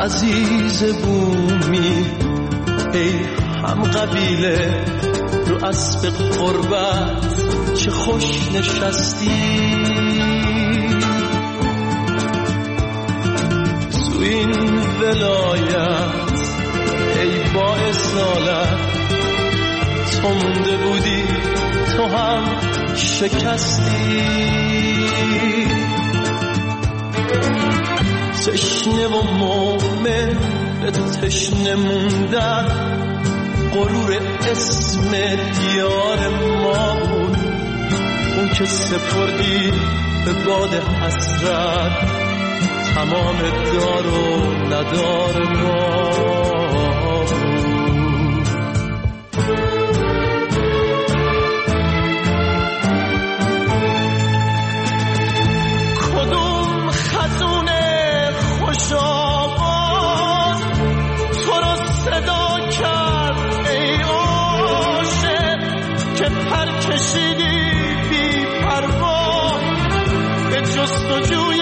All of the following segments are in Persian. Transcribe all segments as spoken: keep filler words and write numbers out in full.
عزیز بومی ای هم قبیله رو اسب قربت چه خوش نشستی تو این ولایت ای با اصالت تو مونده بودی تو هم شکستی تشنه و مومن به تشنه موندن غرور اسم دیار ما بود اون که سپردی به باد حسرت تمام دار و ندار ما بود کدوم خزون خوش آواز تو رو صدا کرد ای عاشق که پر کشیدی بی پروا به جستجوی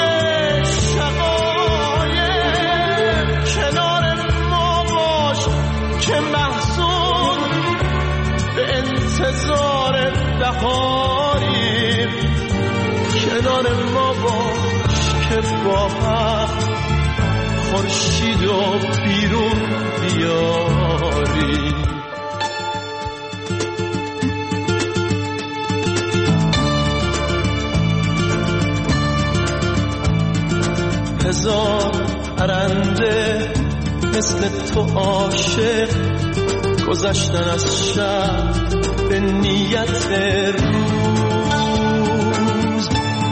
شقایق کنار ما باش که محزون به انتظار بهاریم کنار ما باش که با هم خورشید و بیرون بیاری هزار پرنده مثل تو عاشق گذشتن از شب به نیت روز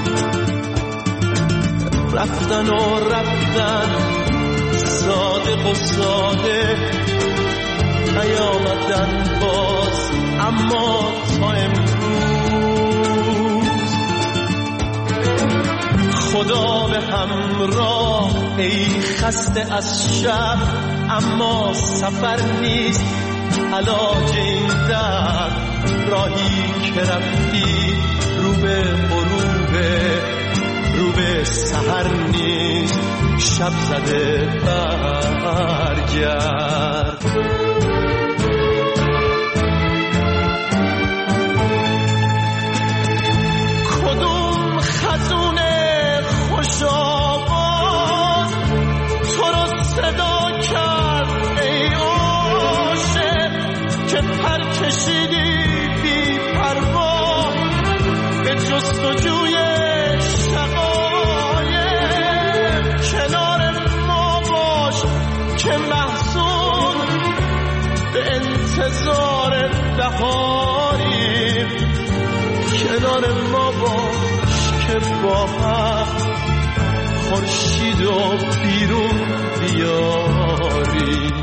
رفتن و رفتن صادق و صادق نیامدن باز اما تا امروز خدا به همراه ای خسته از شب اما سفر نیست علاج این درد راهی که رفتی رو به غروبه رو به سحر نیست شب زده برگرد کدوم خزون خوش آواز تو رو صدا کرد ای عاشق که پر کشیدی بی پروا به جستجوی کنار ما باش که محزون به انتظار بهاریم کنار ما باش که با هم خورشید و بیرون بیاریم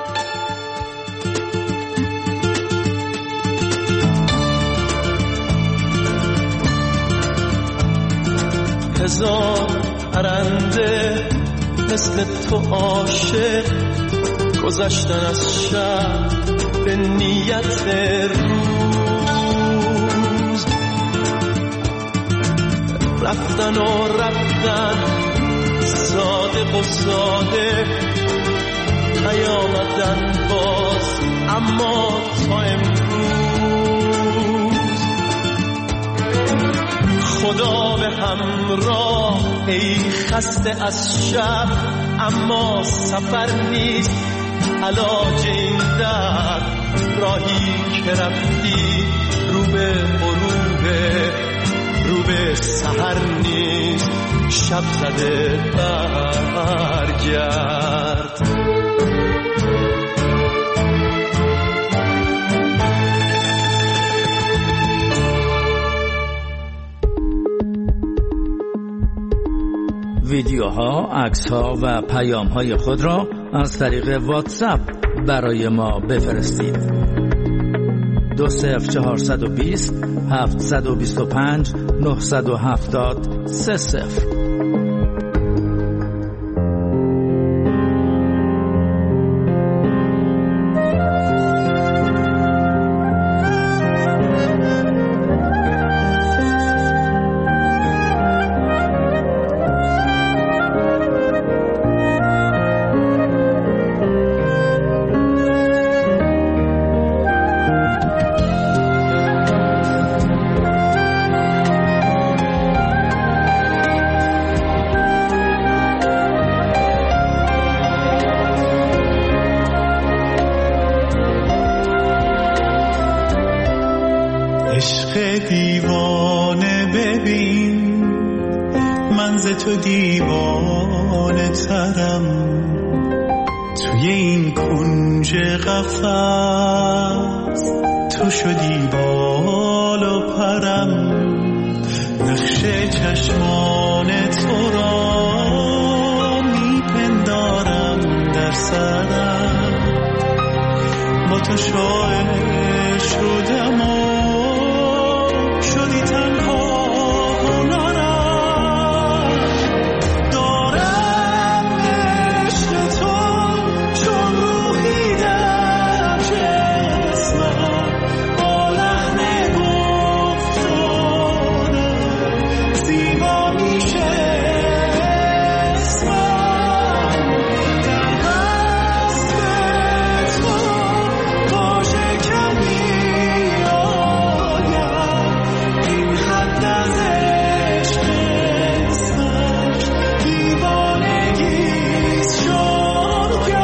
هزار پرنده مثل تو عاشق گذشتن از شب به نیت روز رفتن و رفتن صادق و صادق نیامدن باز اما تا امروز خدا به همراه ای خسته از شب اما سفر نیست علاج این درد راهی که رفتی رو به غروبه رو به سحر نیست شب زده برگرد ویدیوها، عکس‌ها و پیام‌های خود را از طریق واتساپ برای ما بفرستید. دو صفر چهارصد و بیست هفتصد و بیست و پنج نهصد و هفتاد سه صفر. من ز تو دیوانه ترم، توی این کنج قفس تو شدی بال و پرم. نقش چشمان تو را میپندارم در سرم، با تو شاعر شدم و شدی تنها هنرم. دارم عشق تو چون روحی در جسمم، با لحن گفتارم زیبا میشه اسمم. در وصف تو واژه کمی آیم، این حد از عشق اسمش دیوانگیست شاید.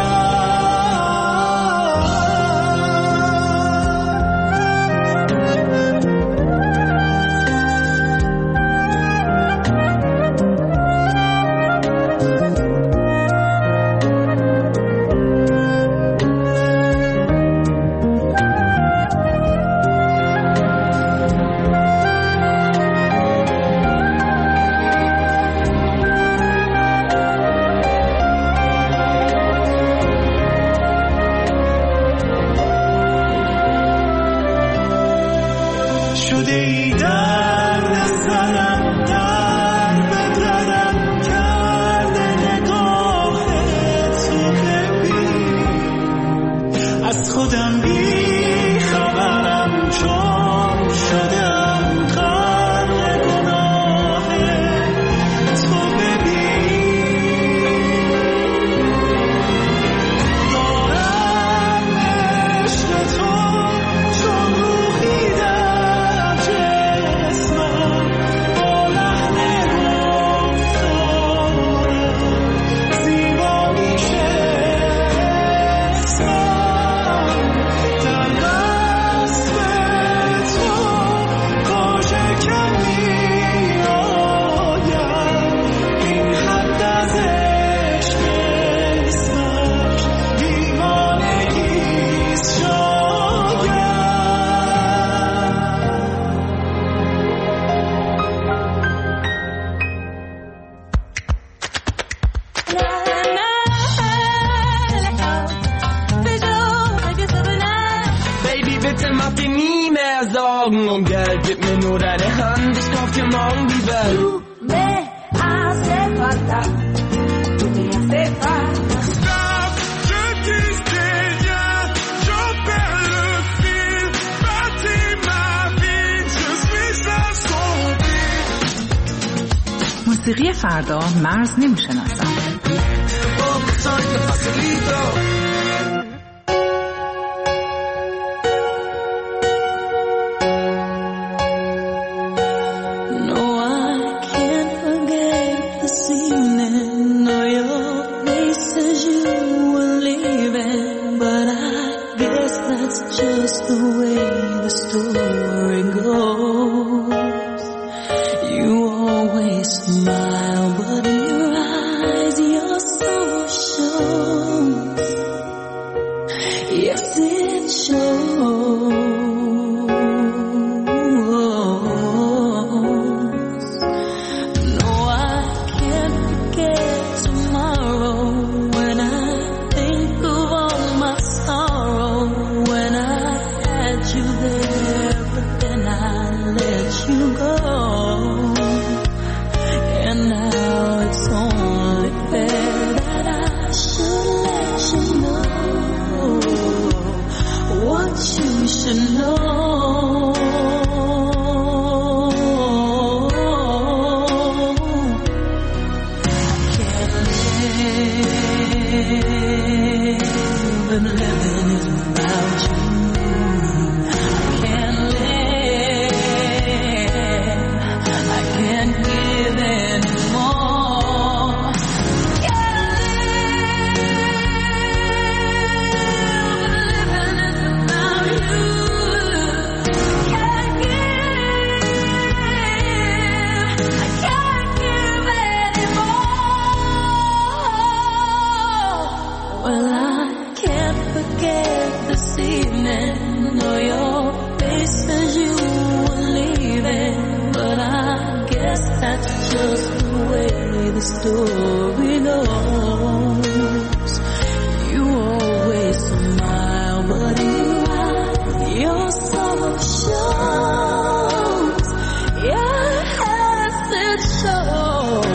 شده ای درد سرم، در بدرم کرده نگاه تو که بی از خودم بی خبرم، چون شدم غرق گناه تو. ببین دارم عشق تو چون روحی در جسمم، با لحن گفتارم زیبا میشه اسمم. در وصف تو واژه کمی آیم، این حد از عشق اسمش دیوانگیست شاید. Baby, bitte mach dir nie mehr Sorgen um Geld, gib mir nur deine Hand, ich kauf dir morgen die Welt. Tú me hace falta, tú me hace falta. Stop, je dis rien, j'en perds le fil. Bâtis ma vie, je suis un zombie. موسیقی فردا مرز نمیشناسد. No, I can't forget this evening, nor your face as you were leaving. But I guess that's just the way the story goes. You always smile, but in your eyes your sorrow shows. Yes, it shows. No, I can't forget tomorrow when I think of all my sorrow, when I had just the way the story goes. You always smile, but you your soul shows. Yes, it shows.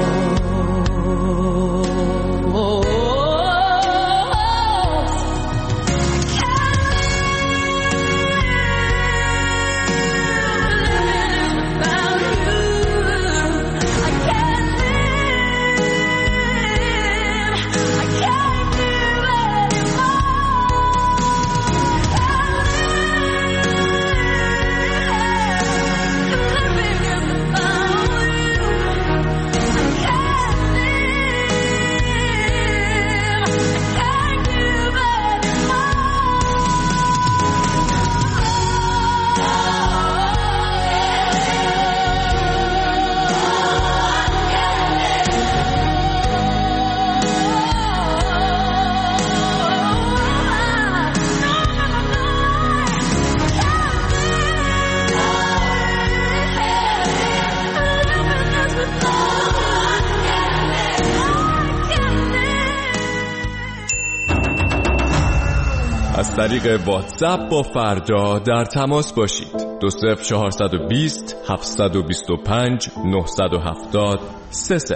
از طریق واتساپ با فردا در تماس باشید. دو صفر چهارصد و بیست هفتصد و بیست و پنج نهصد و هفتاد سه صفر.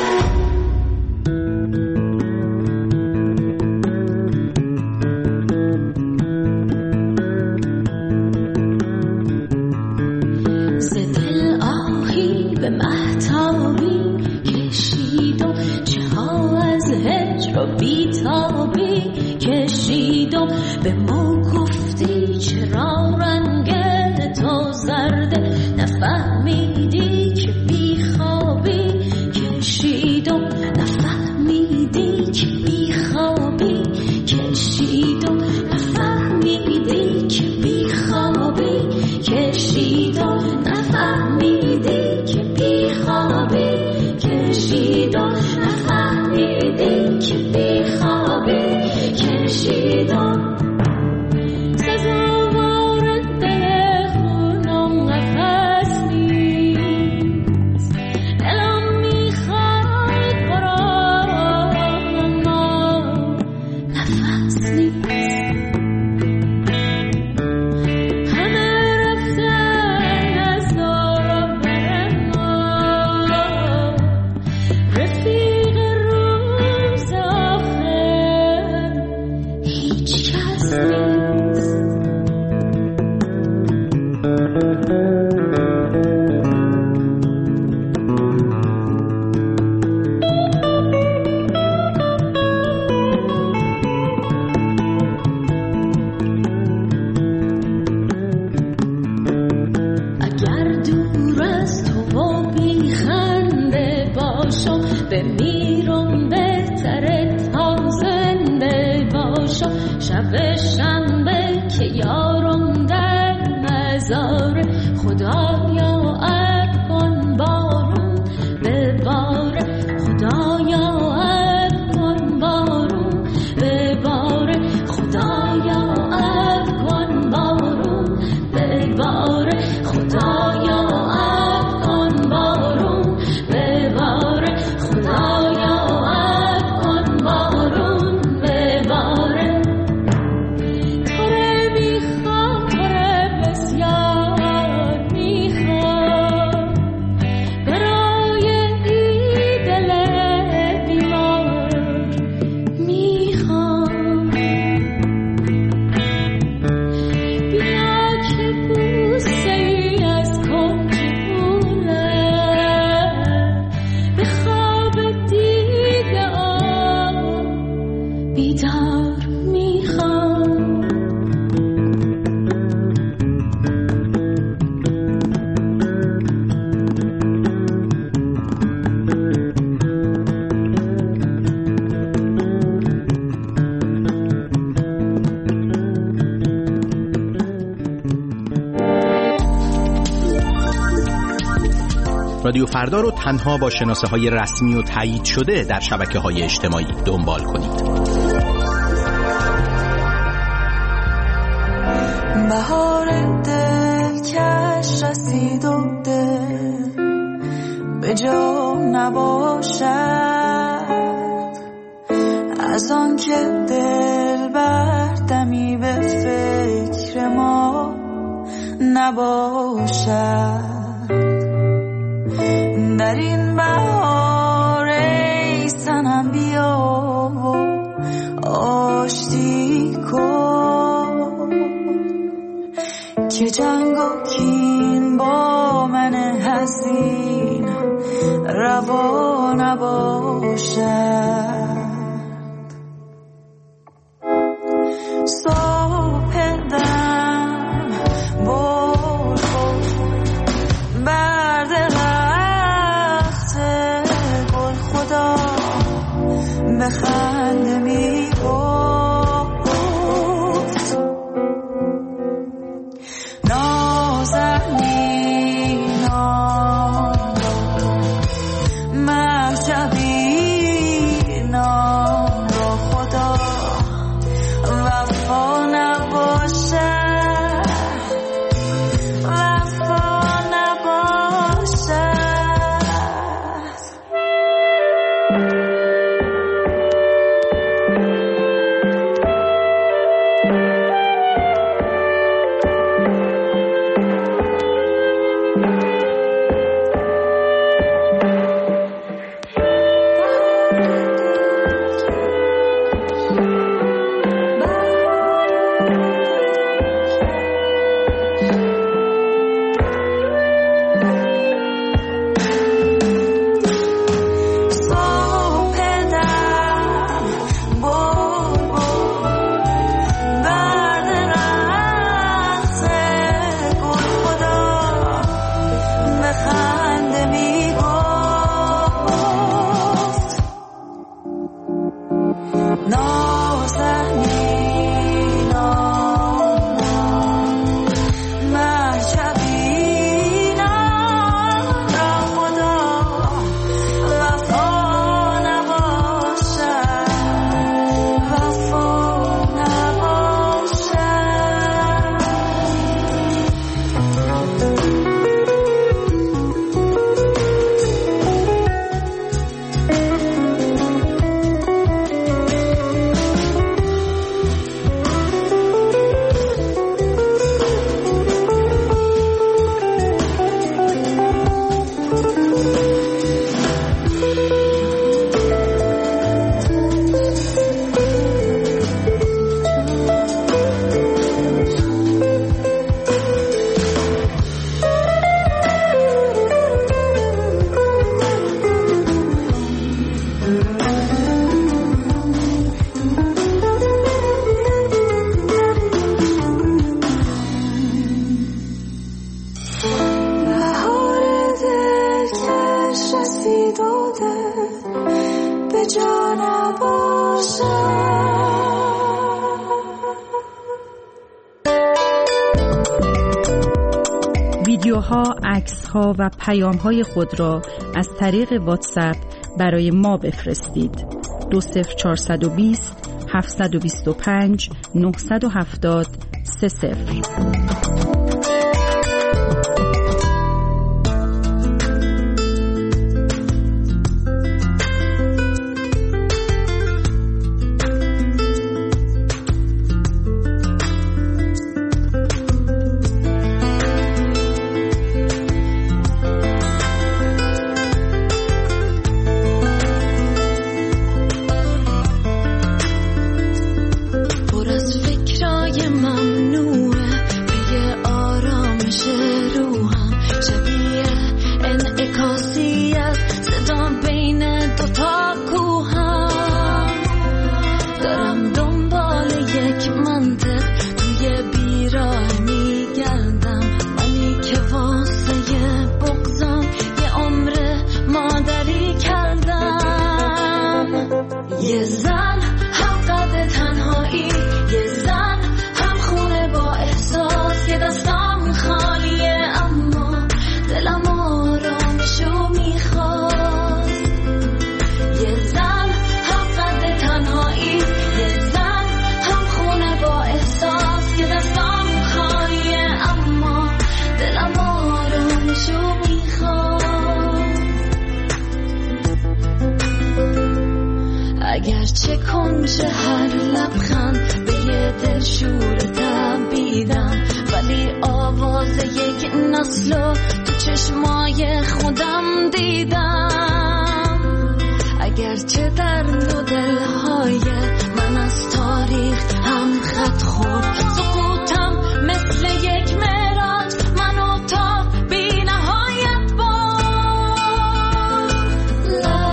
به ما گفتی چرا رنگ تو زرده، نفهمیدی که بی خوابی کشید و نفهمیدی که بی خوابی کشید و نفهمیدی که بی خوابی کشید و نفهمیدی که بی خوابی کشید و نفهمیدی که بی خوابی کشید و شب شنبه که یارم در مزار، خدایا اب کن بارون بباره، خدایا اب کن بارون بباره، خدایا اب کن بارون بباره، خدایا اب کن بارون بباره، خدایا اب کن بارون بباره. رادیو فردا رو تنها با شناسه های رسمی و تایید شده در شبکه های اجتماعی دنبال کنید. بهار دلکش رسید و دل به به جا نباشد، از آن که دل بردمی به فکر ما نباشد. در این بهار ای سنم بیا و آشتی کن که جنگ و کین با من حزین روا نباشد. صبح دم بول بول بر درخت گل خدا بخنده می گفت نازنینان مهجبینان را خدا وفا نباشد، وفا نباشد. ویدیوها، عکس‌ها و پیام‌های خود را از طریق واتساپ برای ما بفرستید. دو صفر چهارصد و بیست هفتصد و بیست و پنج نهصد و هفتاد سه صفر. اگرچه کنج هر لبخند به یه دل شور تبیدم، ولی آواز یک نسلو تو چشمای خودم دیدم. اگرچه در دو دلهای من از تاریخ هم خط خورد، سقوطم مثل یک معراج منو تا بی نهایت برد. لا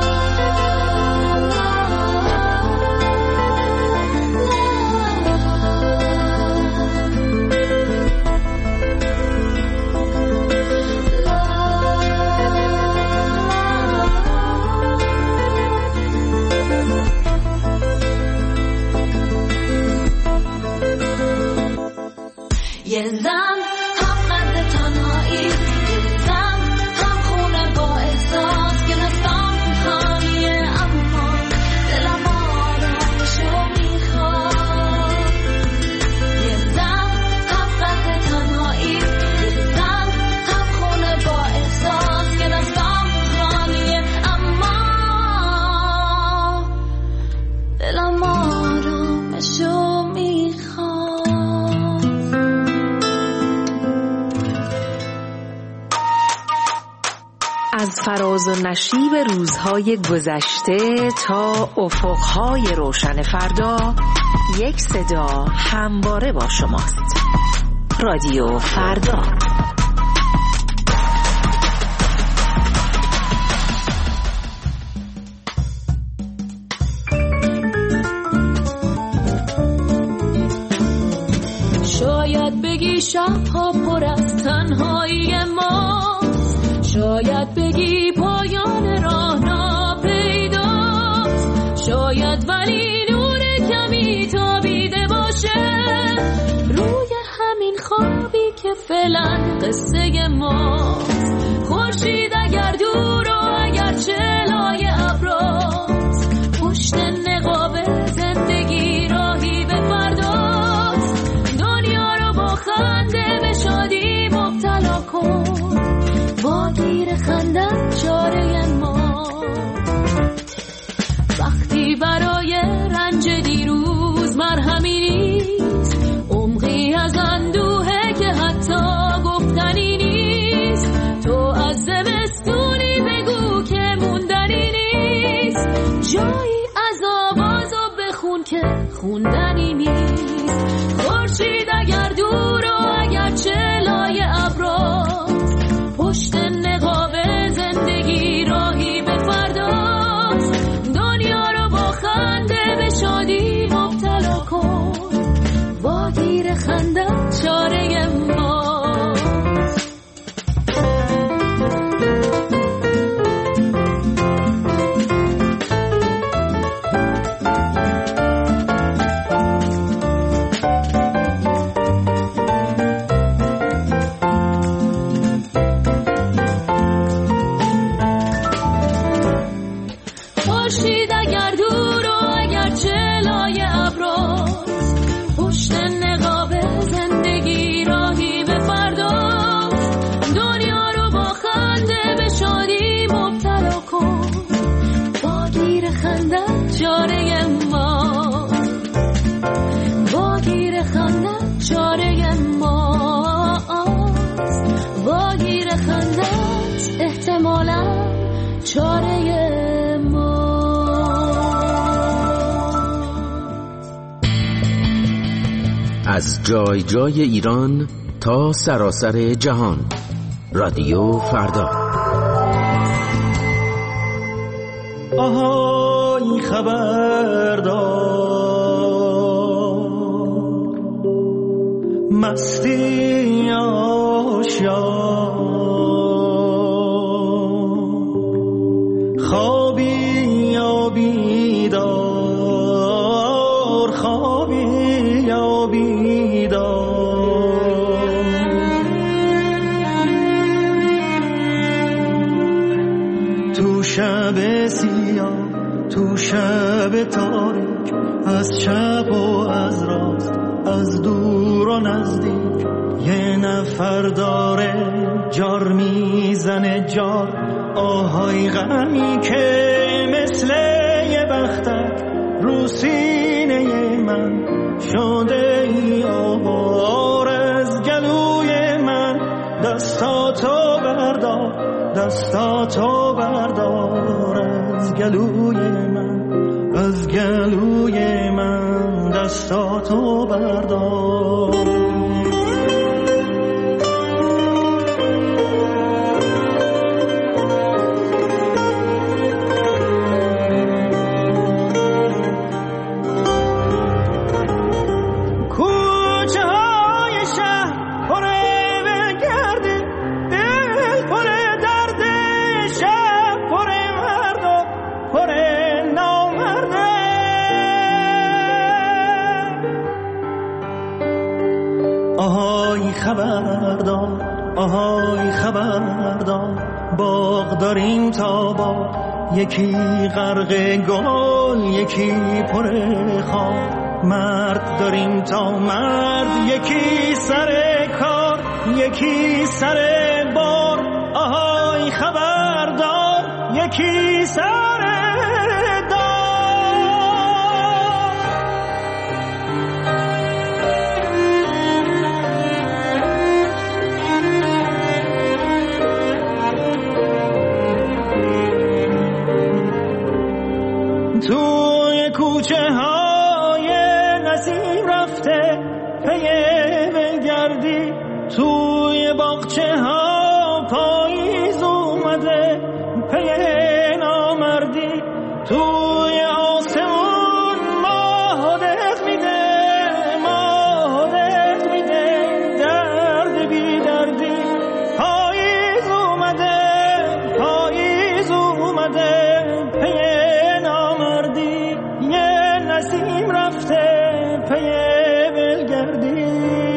یه زن هم قد تنهایی، یه زن هم خونه با احساس که نستان خالیه، اما دلم آرامشو میخواد. یه زن هم قد تنهایی، یه زن هم خونه با احساس که نستان خالیه، اما دلم آرامشو میخواد. از فراز و نشیب روزهای گذشته تا افقهای روشن فردا، یک صدا همواره با شماست. رادیو فردا. شاید بگی شبها پر از تنهایی ماست، شاید بگی پایان راه ناپیداست، شاید ولی نور کمی تابیده باشه روی همین خوابی که فعلا قصه ماست. خورشید اگر دور و اگر چلای ابراست، پشت نقاب زندگی راهی به فرداست. دنیا رو با خنده به شادی مبتلا کن، با گیر خندت چاره ما. وقتی برای رنج دیروز مرهمی نیست، عمقی از اندوهه که حتی گفتنی نیست. تو از زمستونی بگو که موندنی نیست، جایی از آوازو بخون که خوندنی نیست. خورشید اگر دور و اگر چلای ابراست، پشت نقاب زندگی راهی به فرداست. دنیا رو با خنده به شادی مبتلا کن، با گیر خندت چاره ماست. خورشید اگر دور و اگر چلای ابراست، پشت نقاب زندگی راهی به فرداست. دنیا رو با خنده به شادی مبتلا کن، با گیر خندت چاره ماست. با گیر خندت چاره ماست. با گیر خندت احتمالاً چاره از جای جای ایران تا سراسر جهان. رادیو فردا. آهای خبردار، مستی آشیار، خوابی یا بیدار، خوابی یا بیدار. تو شب سیاه، تو شب تاریک، از شب و از راست، از دور و نزدیک، یه نفر داره جار میزنه جار. آهای غمی که مثل یه بختر من شده ای آوار از گلوی من. دستاتو بردار دستاتو بردار از گلوی من از گلوی من دستاتو بردار. خبردار آهای خبردار باغ داریم تا باغ، یکی غرق گل یکی پر خار. مرد داریم تا مرد یکی سر کار یکی سر بار. آهای خبردار یکی سر توی کوچه های نسیم رفته پی بلگردی، توی باغچه ها پاییز اومده پی نامردی. توی آسمون ماه دق میده ماه دق میده درد بی دردی. پاییز اومده پاییز اومده پی نسیم رفته پی بلگردی.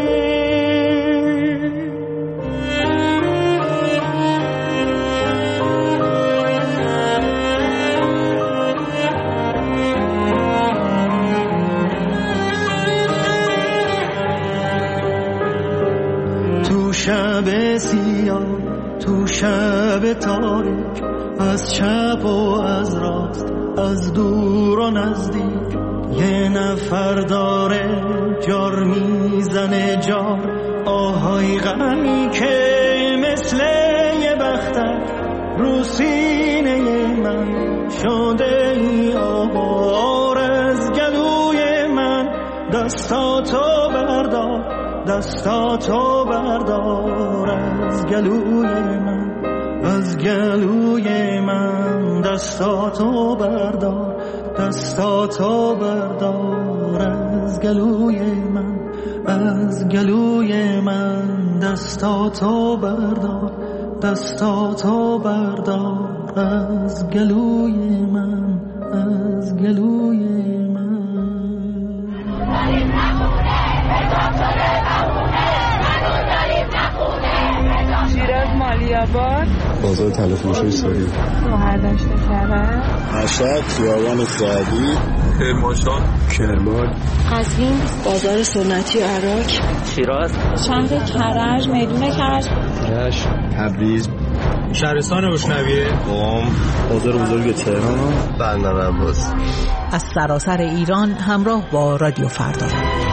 تو شب سیاه تو شب تاریک، از چپ و از راست از دور و نزدیک، یه نفر داره جار میزنه جار. آهای غمی که مثل یه بختک رو سینه من شده ای آوار از گلوی من. دستاتو بردار دستاتو بردار از گلوی من از گلوی من. دستاتو بردار دستاتو بردار از گلوی من از گلوی من. دستاتو بردار دستاتو بردار از گلوی من از گلوی من. داریم نخونه دکتر نخونه منو داریم نخونه. شیراز مالیاباد بازار تلفروشی ساری مهردشت کرد مشهد خیابان سعدی کرمانشاه کرمان قزوین بازار سنتی عراق شیراز شهر کرج میدون کرج رشت تبریز شهرستان روشنویه قم بازار بزرگ تهران بندر عباس. از سراسر ایران همراه با رادیو فردا.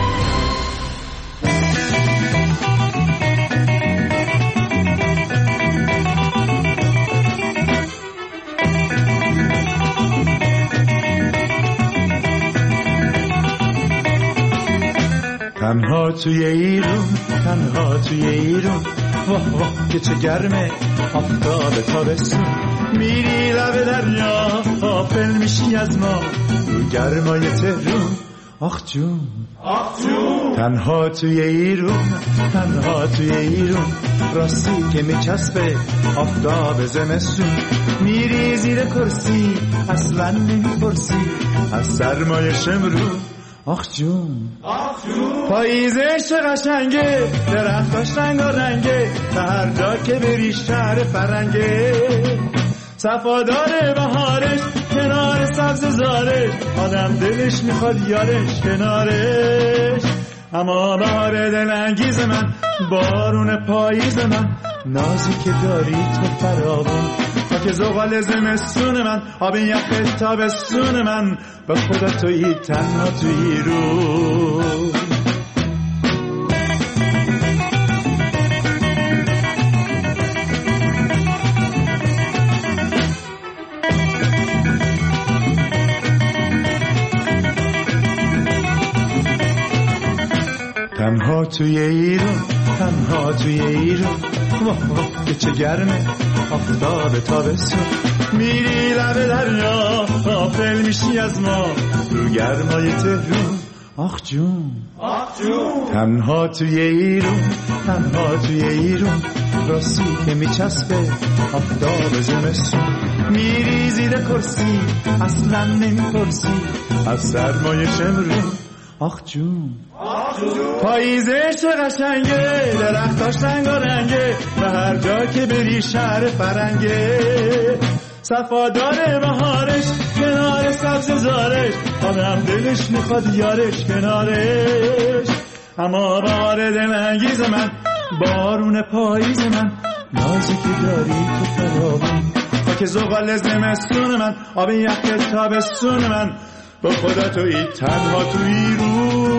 تنها توی ایرون تنها توی ایرون، واه واه که چه گرمه آفتاب تابستون. میری لب دریا غافل میشی از ما رو گرمای تهرون. آخ جون آخ جون تنها توی ایرون تنها توی ایرون، راستی که میچسبه آفتاب زمستون. میری زیر کرسی اصلا نمیپرسی از سرمای شمرون. آخ جون آخ جون پاییزه چه قشنگه، درختاش رنگارنگه، تا هر جا که بری شهر فرنگه. صفادار بهارش کنار سبز زارش، آدم دلش میخواد یارش کنارش. اما بهار دلانگیز من، بارون پاییز من، نازی که داری تو فراوون، خاک زغال زمستون من، آب یخ تابستون من، به خدا تویی تنها تویی رو. تنها توی ایران، تنها توی ایران، واه واه که چه گرمه آفتاب تابستون. میری لب دریا غافل میشی از ما رو گرمای تهرون. آخ جون آخ جون تنها توی ایران، تنها توی ایران، راستی که میچسبه آفتاب زمستون. میری زیر کرسی اصلا نمیپرسی از سرمای شمرون. آخ جون پاییزه چه قشنگه، درختاش رنگارنگه، و هر جا که بری شهر فرنگه. صفادار بهارش کنار سبز زارش، آدم دلش میخواد یارش کنارش. اما بار دلانگیز من، بارون پاییز من، نازی که داری تو فراوون. خاک زغال زمستون من، آب یخ تابستون من، با خدا تویی تنها تویی رو.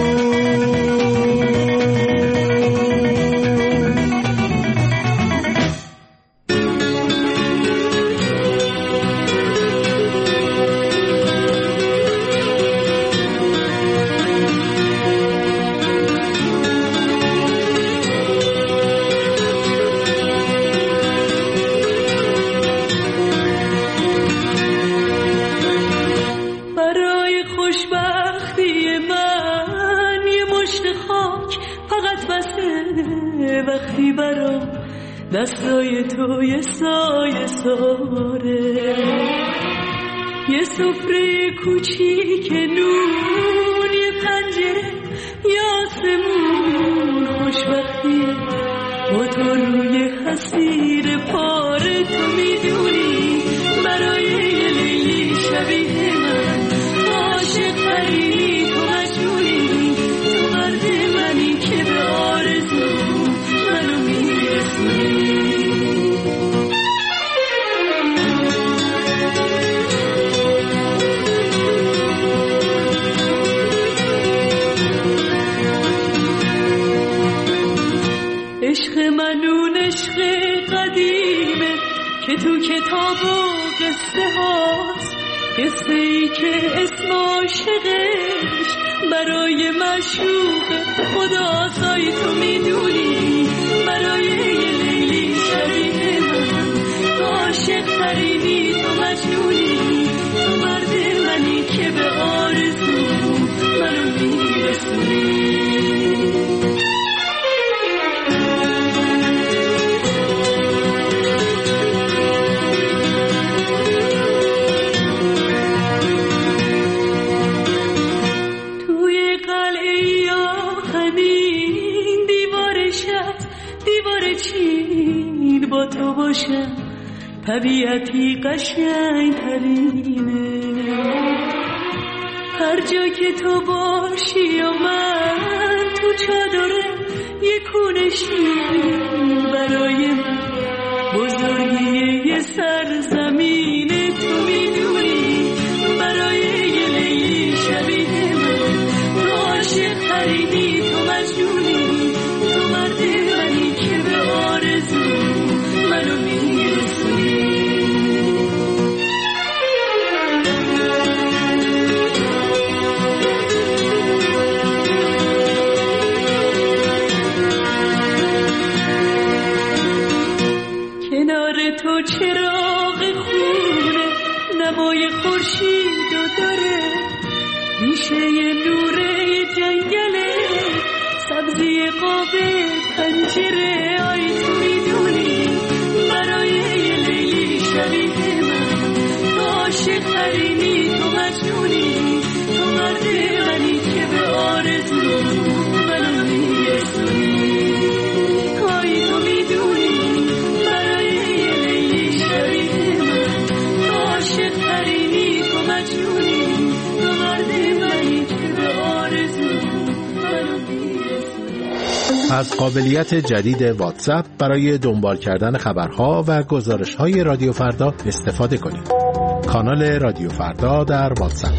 دستای تو یه سایه ساره، یه سفره کوچیک نون، یه پنجره یه آسمون. خوشبختی با تو روی حسیر پاره، تو میدونی برای یه لیلی شبیه من، عاشق تری تو مجنونی، تو مرد منی که به آرزو منو میرسونی. عشق منون عشق قدیمه که تو کتاب و قصه هاست، قصه ای که اسم عاشقش برای معشوق خدا سای. تو میدونی برای یه لیلی شبیه من، تو عاشق ترینی، تو مجنونی، تو مرد منی که به آرزو منو میرسونی. با تو باشم طبیعتی قشنگ ترینه، هر جا که تو باشی و من تو چادره یه کونشی، برای من بزرگی یه سرزمینه. تو میدونی برای یه لیلی شبیه من، تو عاشق ترینی، تو مجنونی، تو مرد منی که به آرزو منو میرسونی. کنار تو چراغ خونه نمای خورشید و داره، ریشه نوره جنگله، سبزی قاب پنجره. آی تو میدونی برای یه لیلی شبیه من، تو عاشق ترینی، تو مجنونی، تو مرد منی که به آرزو منو میرسونی. آی تو میدونی برای یه لیلی شبیه من، تو عاشق ترینی، تو مجنونی، تو مرد منی که به آرزو منو میرسونی. از قابلیت جدید واتساپ برای دنبال کردن خبرها و گزارش‌های رادیو فردا استفاده کنید. کانال رادیو فردا در واتساپ.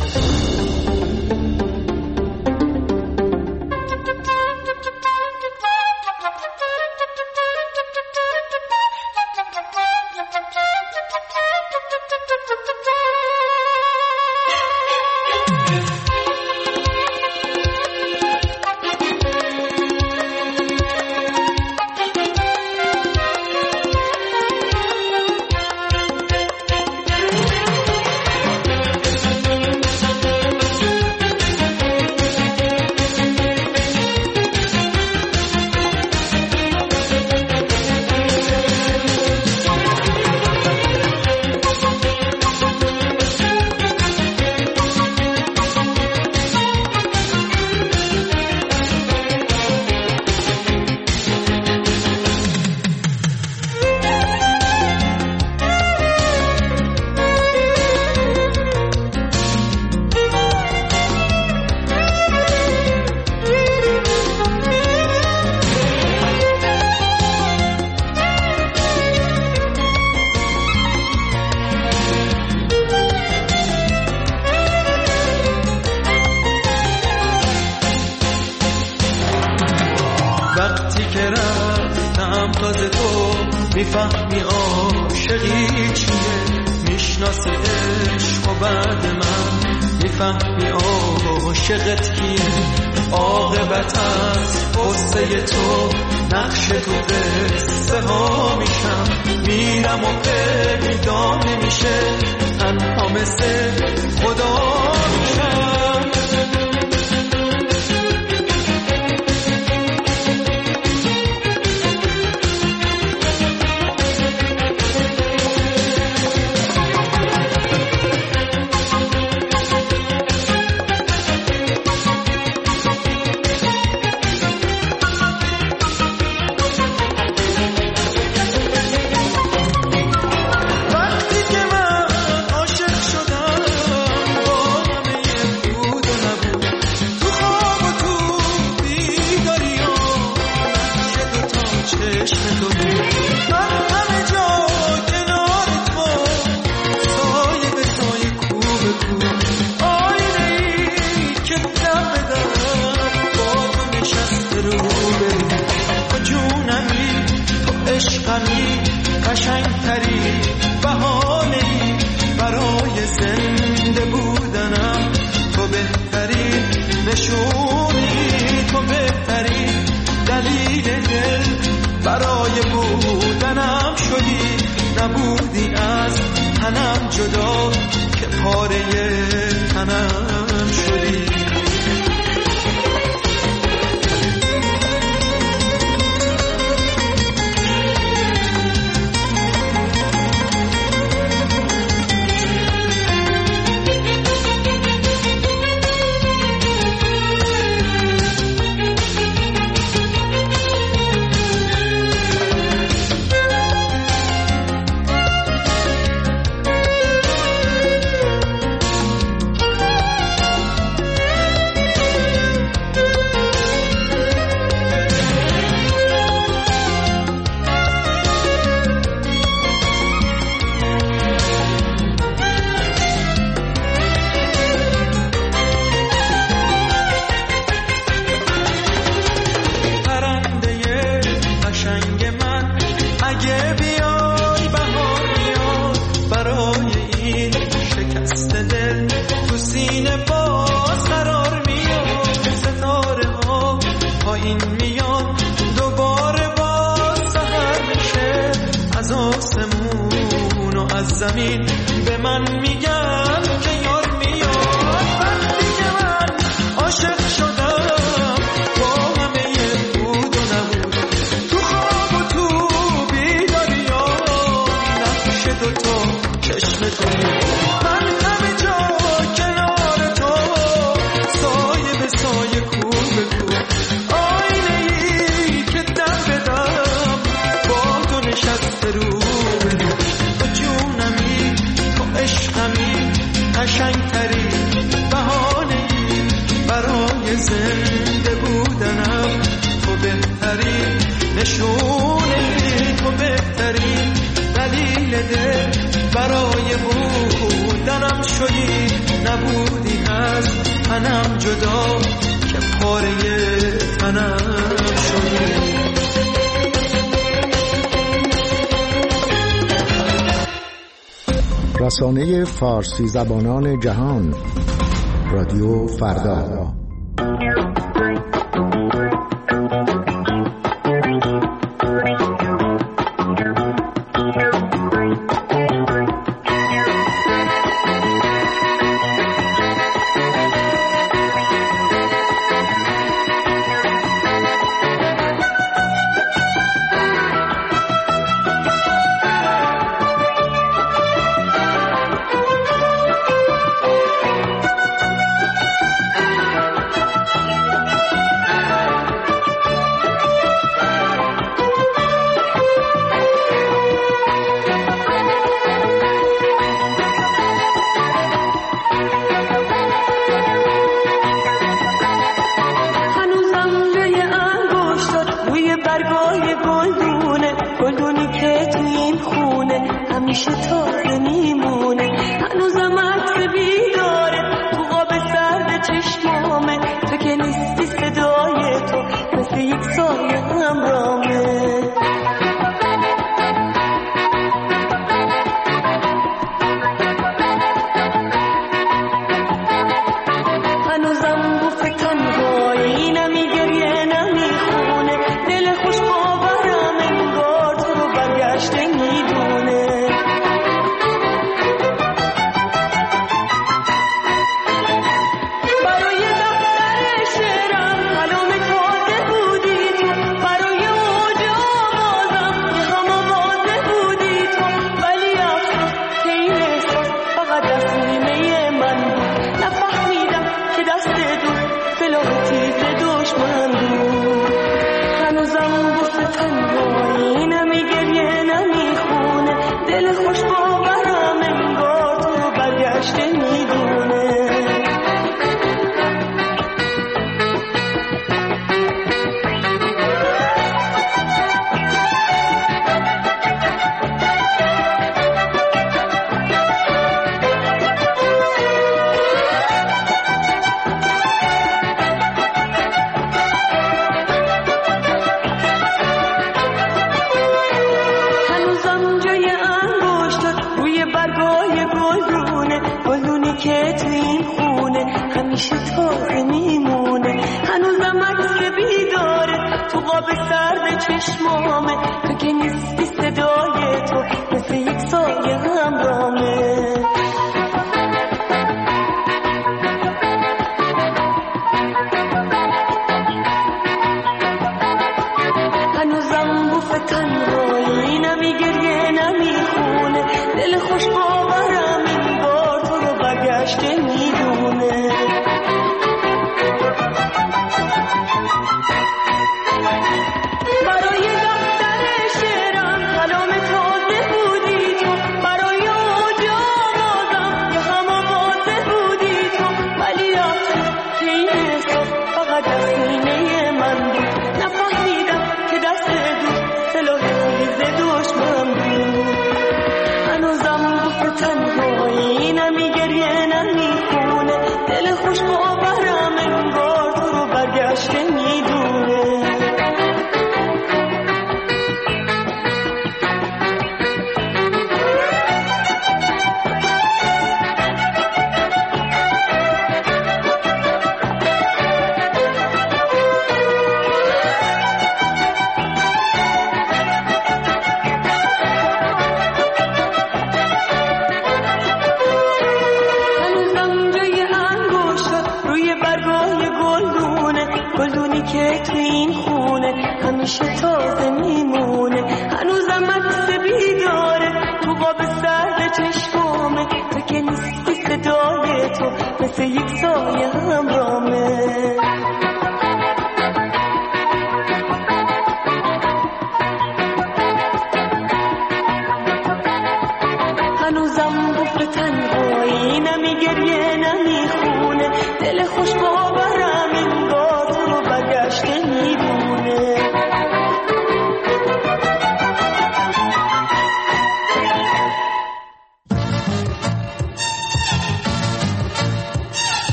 میفهمی عاشقی چیه، میشناسی عشق و بعد من میفهمی عاشقت کیه. عاقبت از قصه تو نقش تو قصه ها میشم، میرم و پیدا نمیشه، تنها مثل خدا میشم. قشنگتری بهانه‌ای برای زنده بودنم، تو بهترین نشونی، تو بهترین دلیل دل برای بودنم شدی. نبودی از تنم جدا که پاره تنم شدی. زمین به من میگن که یار میاد. وقتی که من عاشق شدم با همه بود و نبود، تو خواب و تو بیداری ها نقش دوتا چشم تو، من همه جا کنار تو سایه به سایه کو به کو. آینه ای که دم بدم با تو نشسته رو قشنگتری بهانه‌ای برای زنده بودنم، تو بهتری شدی نبودی از تنم جدا که پاره تنم شدی. رسانه فارسی زبانان جهان رادیو فردا.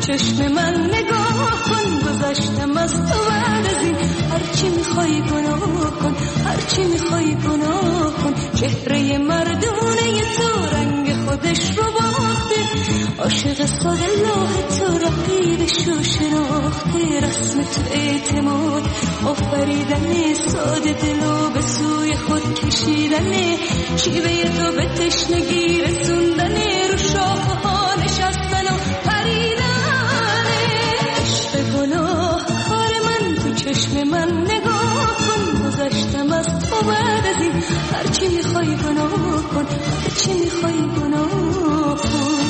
چشم من نگاه کن، گذشتم از تو بعد از این. هرچی میخوای گناه کن، هرچی میخوای گناه کن. چهره مردونه تو رنگ خودش رو باخته، عاشق ساده لاه تو رقیبش رو شناخته. رسم تو اعتماد آفریدن، ساده دلو به سوی خود کشیدن. شیوه تو به تشنگی رسوندن، رو شاخه ها نشستن و پریدن. عشق گناه کار من، تو چشم من نگاه کن، گذشتم از تو بعد از این. هرچی میخوای گناه کن، هرچی میخوای گناه کن.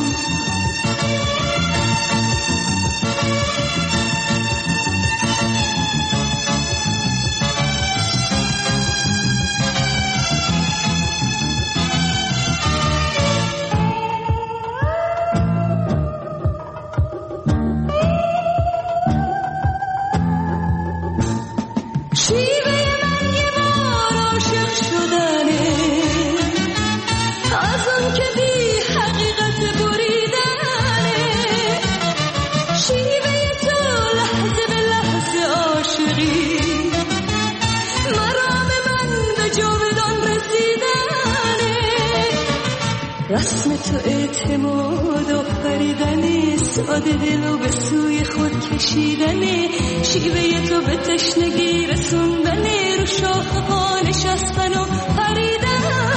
رسم تو اعتماد آفریدن، ساده دلو به سوی خود کشیدن. شیوه تو به تشنگی رسوندن، رو شاخه ها نشستن و پریدن.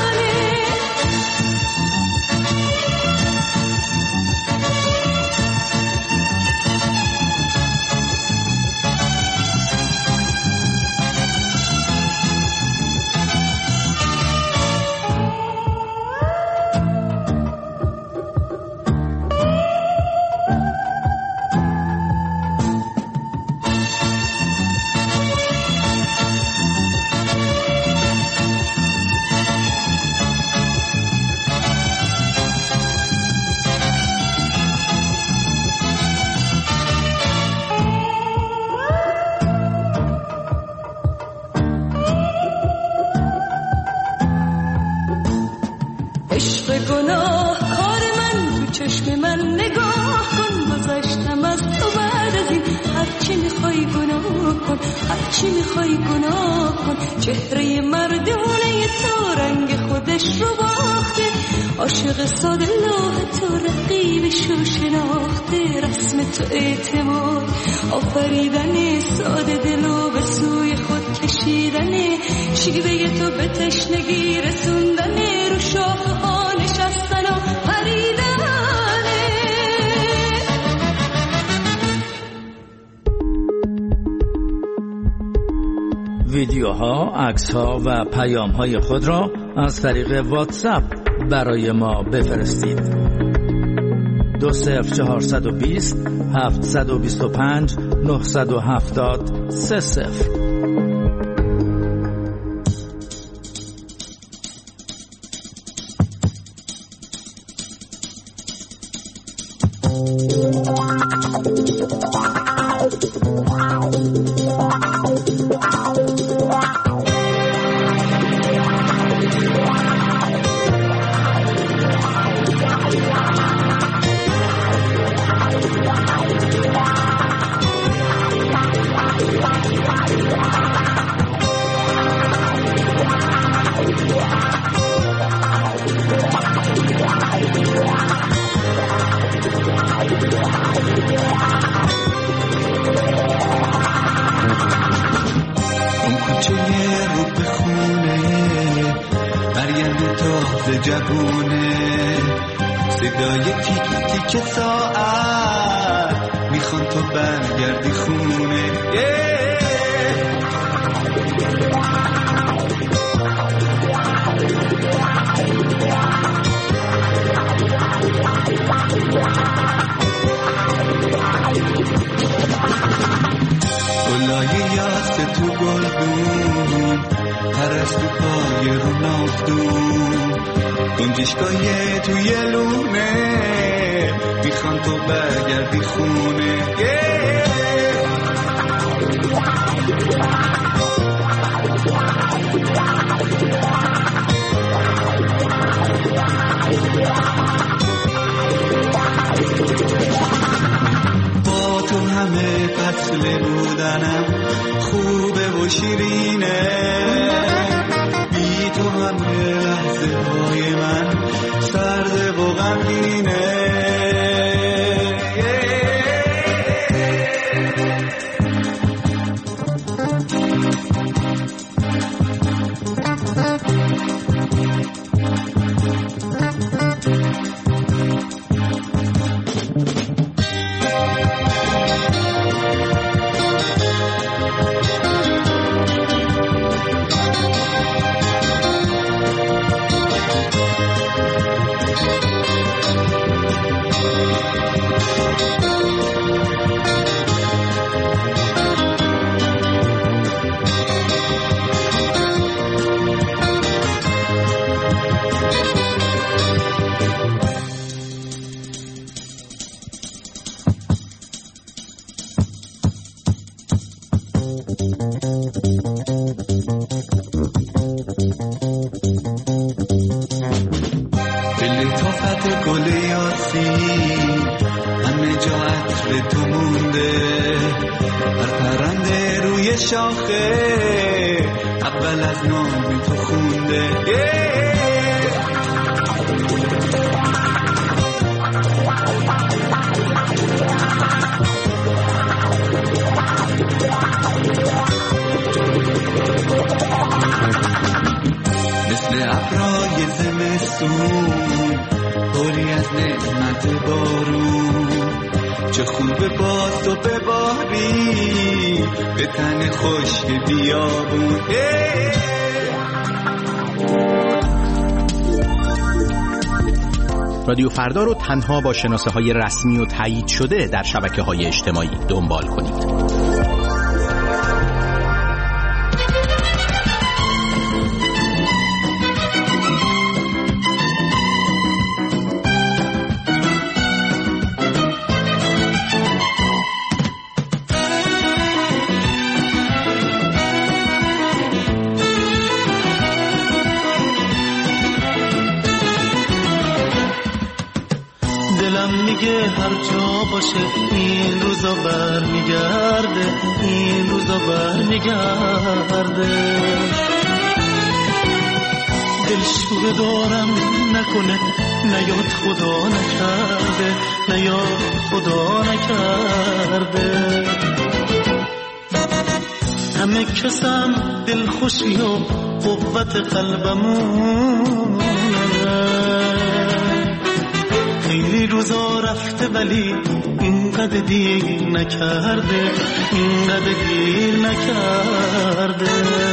هرچی میخوای گناه کن. چهره مردونه تو رنگ خودش رو باخته، عاشق ساده لاه تو رقیبش رو شناخته. رسم تو اعتماد آفریدن، ساده دلو به سوی خود کشیدن. شیوه تو به تشنگی رسوندن، رو شاخه ها نشستن و پریدن. ویدیوها، عکس‌ها و پیام‌های خود را از طریق واتساپ برای ما بفرستید. دو صفر چهارصد و بیست هفتصد و بیست و پنج نهصد و هفتاد سه صفر. جوونه صدای تیک تیک ساعت میخوان تو برگردی خونه. گلای یاس تو گلدون پرستو پای رو نافتون گنجشگاه توی لونه میخوان تو برگردی خونه. اصل بودنم خوبه و شیرینه، بی تو همه لحظه های من سرده و غمگینه. اول از نام تو خونده مثل ابرای زمستون پری از نعمت بارون، چه خوبه با تو بباری به تن خشک بیابون. رادیو فردا رو تنها با شناسه های رسمی و تایید شده در شبکه های اجتماعی دنبال کنید. هر جا باشه این روزا بر میگرده، این روزا بر میگرده. دلشوره دارم نکنه نیاد خدا نکرده، نیاد خدا نکرده. همه کسم دلخوشی و قوت قلبمونه، خیلی روزا رفته ولی اینقدر دیر نکرده، اینقدر دیر نکرده.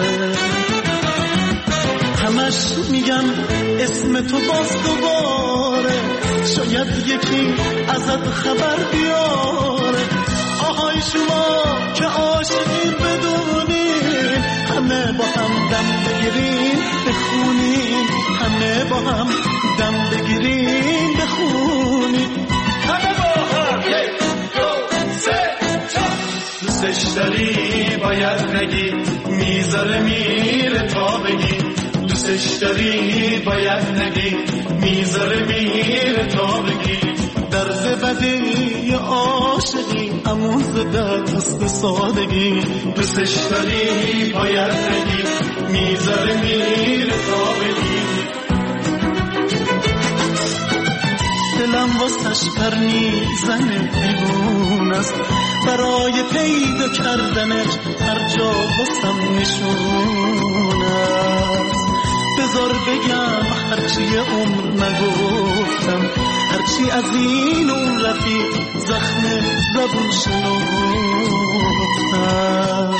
همش میگم اسم تو باز دوباره، شاید یکی ازت خبر بیاره. آهای شما که عاشقین بدونین، همه با هم دم بگیرین بخونین، همه با هم دم بگیرین بخونین، همه با هم یک دو سه چهار. دوستش داری باید نگی، میذاره میره تا بگی. دوستش داری باید نگی، میذاره میره تا بگی. درز بدی عاشقی اموز دست سادگی. دوستش داری باید نگی، میذاره میره تا بگی. دلم واسش پر میزنه دیوون است، برای پیدا کردنش هر جا واسم نشون است. بذار بگم هرچی عمر نگفتم، هرچی از این اون رفیق زخم زبون شنفتم.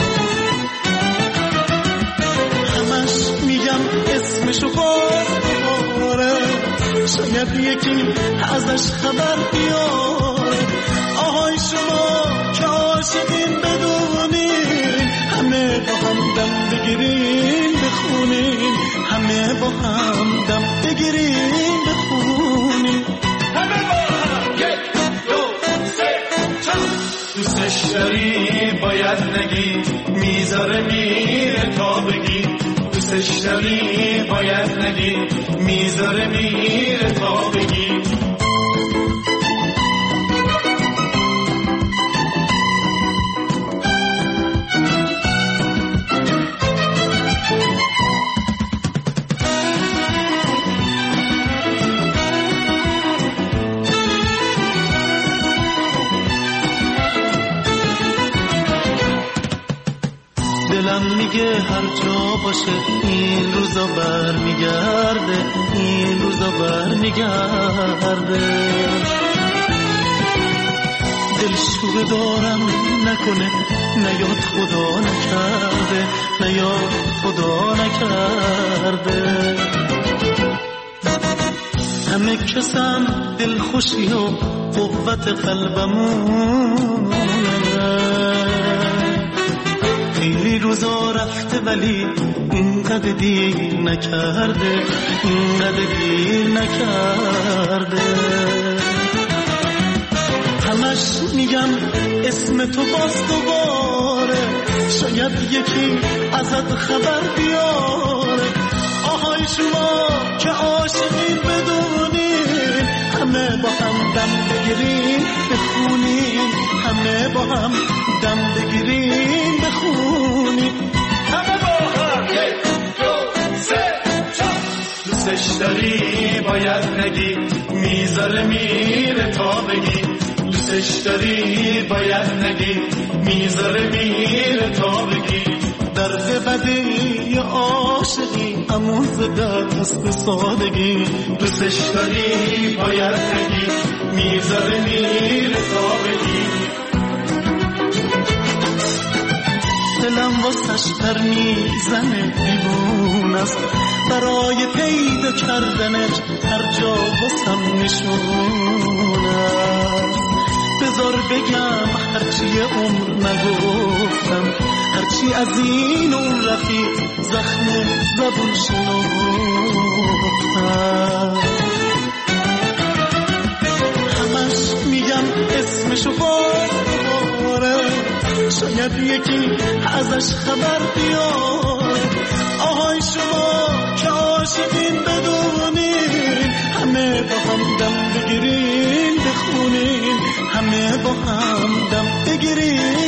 همش میگم اسمشو باز دوباره، شاید یکی ازش خبر بیاره. آهای شما که عاشقین بدونین، همه با هم دم بگیرین بخونین، همه با هم دم بگیرین بخونین، همه با هم یک دو سه چهار. دوستش داری باید نگی، میذاره میره تا بگی. دوستش داری باید نگی، میذاره میره تا بگی. دیگه هر جا باشه این روزا بر میگرده، این روزا بر میگرده. دلشوره دارم نکنه نیاد خدا نکرده، نیاد خدا نکرده. همه کسم دل خوشی و قوت قلبمونه، خیلی روزا رفته ولی اینقدر دیر نکرده، اینقدر دیر نکرده. همش میگم اسم تو باز دوباره، شاید یکی ازت خبر بیاره. آهای شما که عاشقین بدونین، همه با هم دم بگیرین بخونین، همه با هم دم بگیرین بخونین. همه با هم یک دو سه چهار. دوستش داری باید نگی، میذاره میره تا بگی. دوستش داری باید نگی، میذاره میره تا بگی. درد بدی یا عاشقی همون زده دست سادگی. دوستش داری باید نگی، میذاره میره تا بگی. دلم واسش پر میزنه دیوون است، برای پیدا کردنش هر جا واسم نشون است. بذار بگم هرچی عمر نگفتم، هرچی از این اون رفیق زخم زبون شنفتم. همش میگم اسمشو باز دوباره، شاید یکی ازش خبر بیاره. آهای شما که عاشقین بدونین، همه با هم دم بگیرین بخونین، همه با هم دم بگیرین